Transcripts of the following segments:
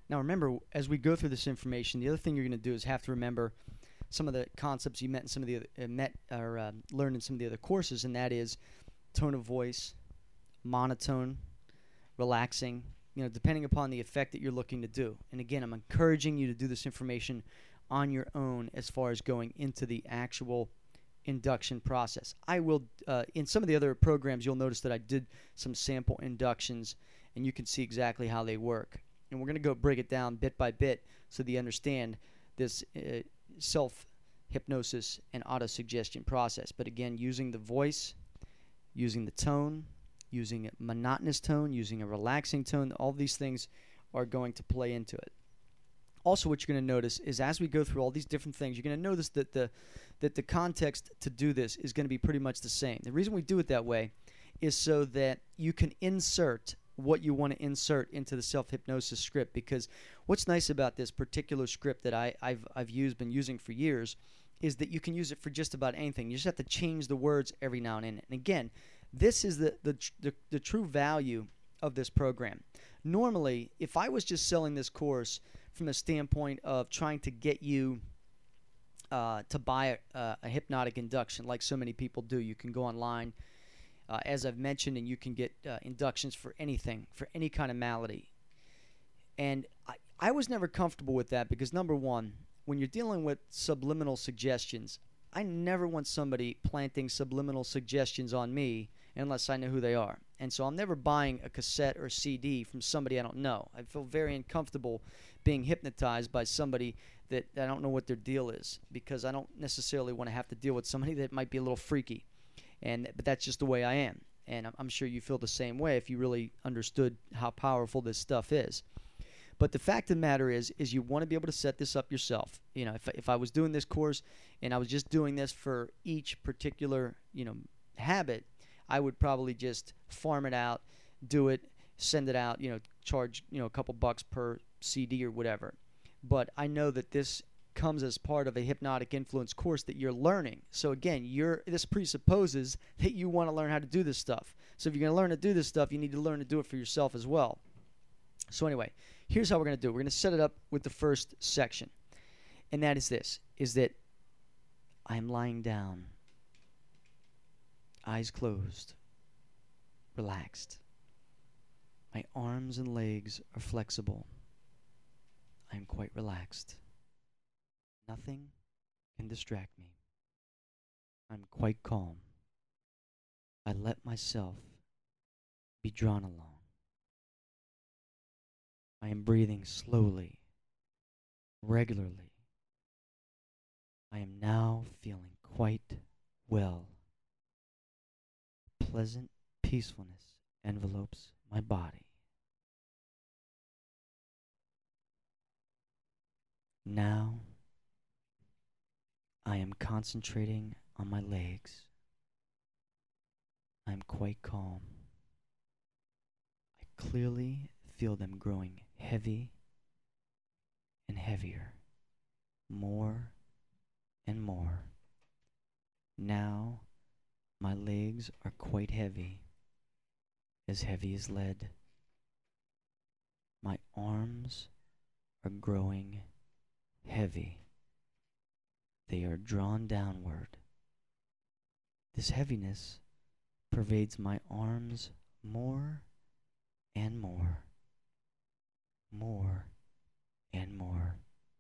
Now, remember, as we go through this information, the other thing you're going to do is have to remember some of the concepts you met in some of the learned in some of the other courses, and that is tone of voice, monotone, relaxing, depending upon the effect that you're looking to do. And again, I'm encouraging you to do this information on your own as far as going into the actual induction process. I will, in some of the other programs, you'll notice that I did some sample inductions, and you can see exactly how they work. And we're going to go break it down bit by bit so that you understand this self-hypnosis and autosuggestion process. But again, using the voice, using the tone, using a monotonous tone, using a relaxing tone, all these things are going to play into it. Also, what you're going to notice is as we go through all these different things, you're going to notice that the context to do this is going to be pretty much the same. The reason we do it that way is so that you can insert what you want to insert into the self-hypnosis script, because what's nice about this particular script that I've been using for years is that you can use it for just about anything. You just have to change the words every now and then. And again, this is the true value of this program. Normally, if I was just selling this course from a standpoint of trying to get you to buy a hypnotic induction, like so many people do, you can go online, as I've mentioned, and you can get inductions for anything, for any kind of malady. And I was never comfortable with that because, number one, when you're dealing with subliminal suggestions, I never want somebody planting subliminal suggestions on me unless I know who they are. And so I'm never buying a cassette or CD from somebody I don't know. I feel very uncomfortable being hypnotized by somebody that I don't know what their deal is, because I don't necessarily want to have to deal with somebody that might be a little freaky. But that's just the way I am. And I'm sure you feel the same way if you really understood how powerful this stuff is. But the fact of the matter is you want to be able to set this up yourself. If I was doing this course and I was just doing this for each particular, habit, I would probably just farm it out, do it, send it out, charge, a couple bucks per CD or whatever. But I know that this comes as part of a hypnotic influence course that you're learning. So again, this presupposes that you want to learn how to do this stuff. So if you're going to learn to do this stuff, you need to learn to do it for yourself as well. So anyway, here's how we're going to do it. We're going to set it up with the first section. And that is this, is that I'm lying down, eyes closed, relaxed. My arms and legs are flexible. I am quite relaxed. Nothing can distract me. I'm quite calm. I let myself be drawn along. I am breathing slowly, regularly. I am now feeling quite well. Pleasant peacefulness envelopes my body. Now, I am concentrating on my legs. I am quite calm. I clearly feel them growing heavy and heavier, more and more. Now, my legs are quite heavy as lead. My arms are growing heavy. They are drawn downward. This heaviness pervades my arms more and more, more and more.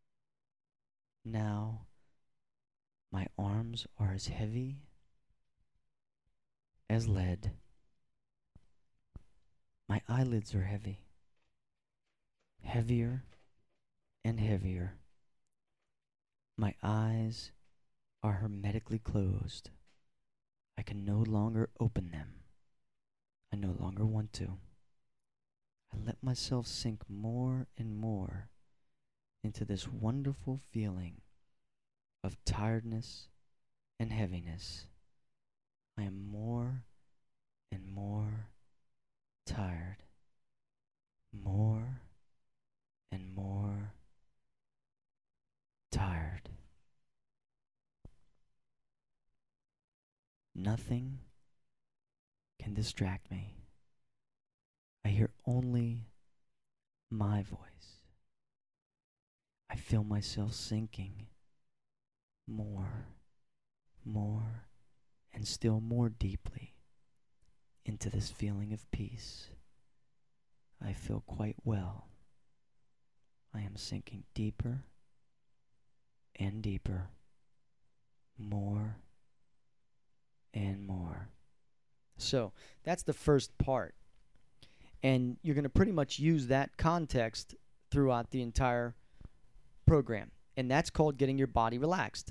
Now, my arms are as heavy as lead. My eyelids are heavy, heavier and heavier. My eyes are hermetically closed. I can no longer open them. I no longer want to. I let myself sink more and more into this wonderful feeling of tiredness and heaviness. I am more and more tired, more and more tired. Nothing can distract me. I hear only my voice. I feel myself sinking more, more, and still more deeply into this feeling of peace. I feel quite well. I am sinking deeper and deeper, more and more. So that's the first part. And you're going to pretty much use that context throughout the entire program. And that's called getting your body relaxed.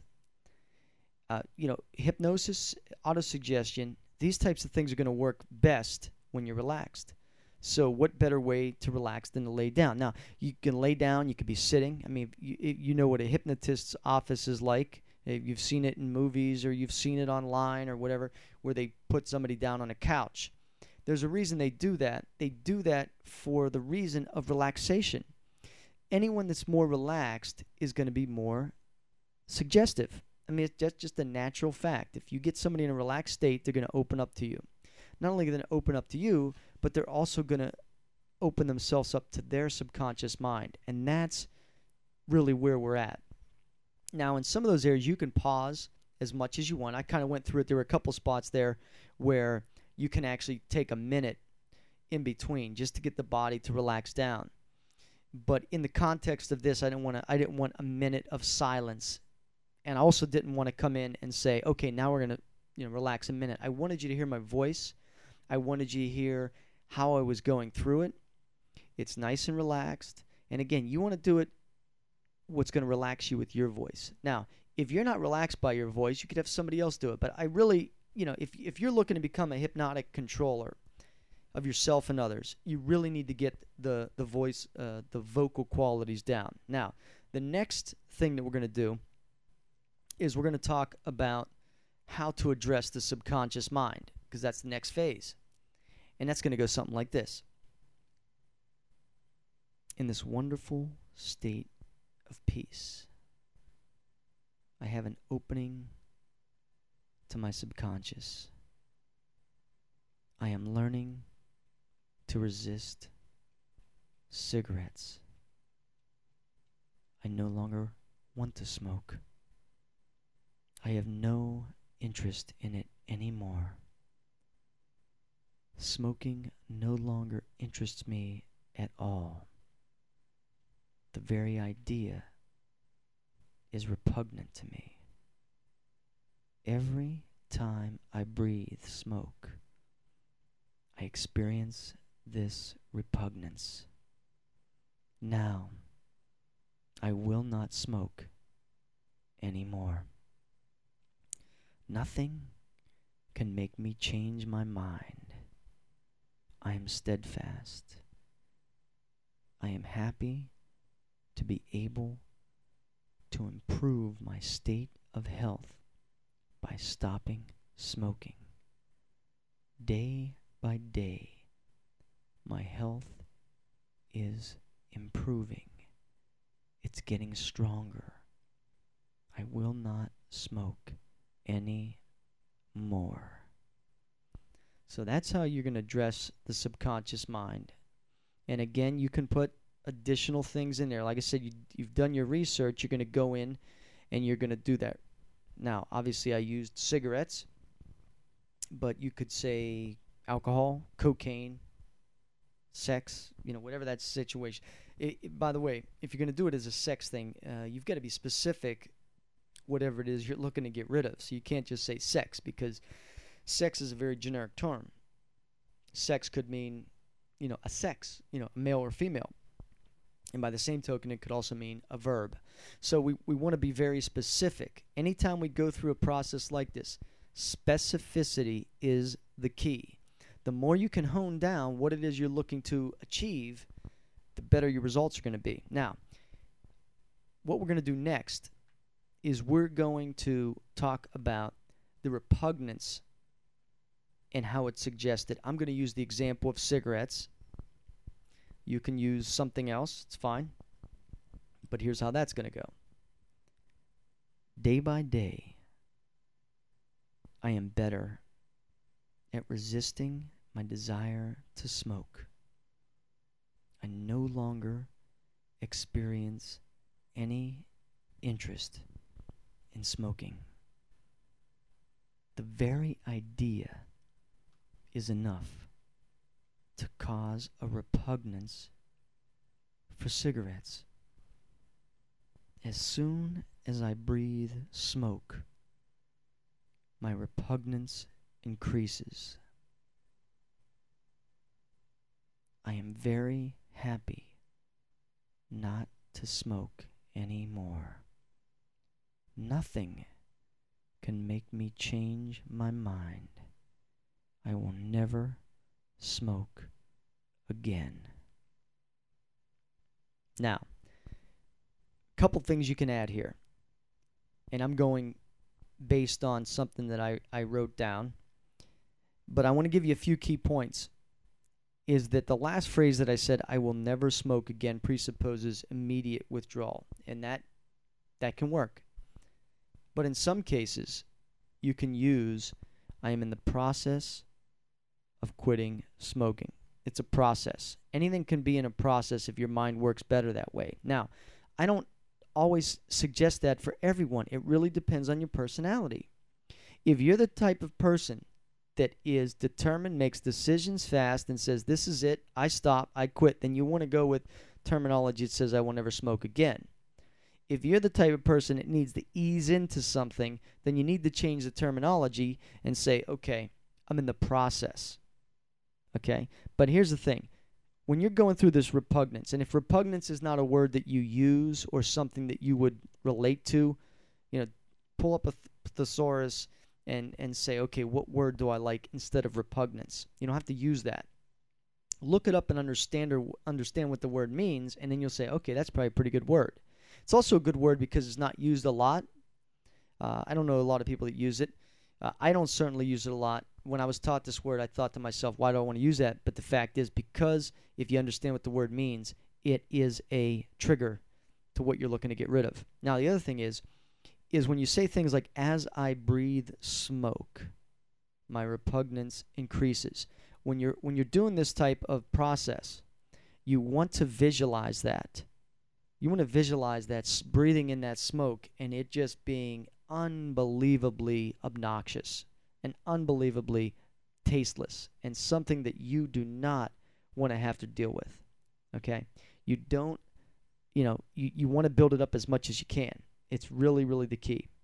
Hypnosis, autosuggestion, these types of things are going to work best when you're relaxed. So what better way to relax than to lay down? Now, you can lay down, you could be sitting. I mean, you know what a hypnotist's office is like. You've seen it in movies or you've seen it online or whatever, where they put somebody down on a couch. There's a reason they do that. They do that for the reason of relaxation. Anyone that's more relaxed is going to be more suggestive. I mean, that's just a natural fact. If you get somebody in a relaxed state, they're going to open up to you. Not only are they going to open up to you, but they're also going to open themselves up to their subconscious mind. And that's really where we're at. Now, in some of those areas, you can pause as much as you want. I kind of went through it. There were a couple spots there where you can actually take a minute in between just to get the body to relax down. But in the context of this, I didn't want a minute of silence. And I also didn't want to come in and say, okay, now we're going to relax a minute. I wanted you to hear my voice. I wanted you to hear how I was going through it. It's nice and relaxed. And again, you want to do it what's going to relax you with your voice. Now, if you're not relaxed by your voice, you could have somebody else do it. But I really, if you're looking to become a hypnotic controller of yourself and others, you really need to get the voice, the vocal qualities down. Now, the next thing that we're going to do is we're going to talk about how to address the subconscious mind, because that's the next phase. And that's going to go something like this. In this wonderful state of peace, I have an opening to my subconscious. I am learning to resist cigarettes. I no longer want to smoke. I have no interest in it anymore. Smoking no longer interests me at all. The very idea is repugnant to me. Every time I breathe smoke, I experience this repugnance. Now, I will not smoke anymore. Nothing can make me change my mind. I am steadfast. I am happy to be able to improve my state of health by stopping smoking. Day by day, my health is improving. It's getting stronger. I will not smoke any more. So that's how you're going to address the subconscious mind. And again, you can put additional things in there. Like I said, you've done your research. You're going to go in and you're going to do that. Now, obviously, I used cigarettes, but you could say alcohol, cocaine, sex, whatever that situation. By the way, if you're going to do it as a sex thing, you've got to be specific, whatever it is you're looking to get rid of. So you can't just say sex, because sex is a very generic term. Sex could mean, a sex, a male or female. And by the same token, it could also mean a verb. So we want to be very specific. Anytime we go through a process like this, specificity is the key. The more you can hone down what it is you're looking to achieve, the better your results are going to be. Now, what we're going to do next is we're going to talk about the repugnance and how it's suggested. I'm going to use the example of cigarettes. You can use something else. It's fine. But here's how that's going to go. Day by day, I am better at resisting my desire to smoke. I no longer experience any interest in smoking. The very idea is enough to cause a repugnance for cigarettes. As soon as I breathe smoke, my repugnance increases. I am very happy not to smoke anymore. Nothing can make me change my mind. I will never smoke again. Now, a couple things you can add here. And I'm going based on something that I wrote down. But I want to give you a few key points. Is that the last phrase that I said, I will never smoke again, presupposes immediate withdrawal. And that can work. But in some cases, you can use, I am in the process of quitting smoking. It's a process. Anything can be in a process if your mind works better that way. Now, I don't always suggest that for everyone. It really depends on your personality. If you're the type of person that is determined, makes decisions fast, and says, this is it, I stop, I quit, then you want to go with terminology that says, I will never smoke again. If you're the type of person that needs to ease into something, then you need to change the terminology and say, okay, I'm in the process. Okay? But here's the thing. When you're going through this repugnance, and if repugnance is not a word that you use or something that you would relate to, pull up a thesaurus and say, okay, what word do I like instead of repugnance? You don't have to use that. Look it up and understand what the word means, and then you'll say, okay, that's probably a pretty good word. It's also a good word because it's not used a lot. I don't know a lot of people that use it. I don't certainly use it a lot. When I was taught this word, I thought to myself, why do I want to use that? But the fact is, because if you understand what the word means, it is a trigger to what you're looking to get rid of. Now, the other thing is when you say things like, as I breathe smoke, my repugnance increases. When you're doing this type of process, you want to visualize that. You want to visualize that breathing in that smoke and it just being unbelievably obnoxious and unbelievably tasteless and something that you do not want to have to deal with. Okay? You don't, you want to build it up as much as you can. It's really, really the key.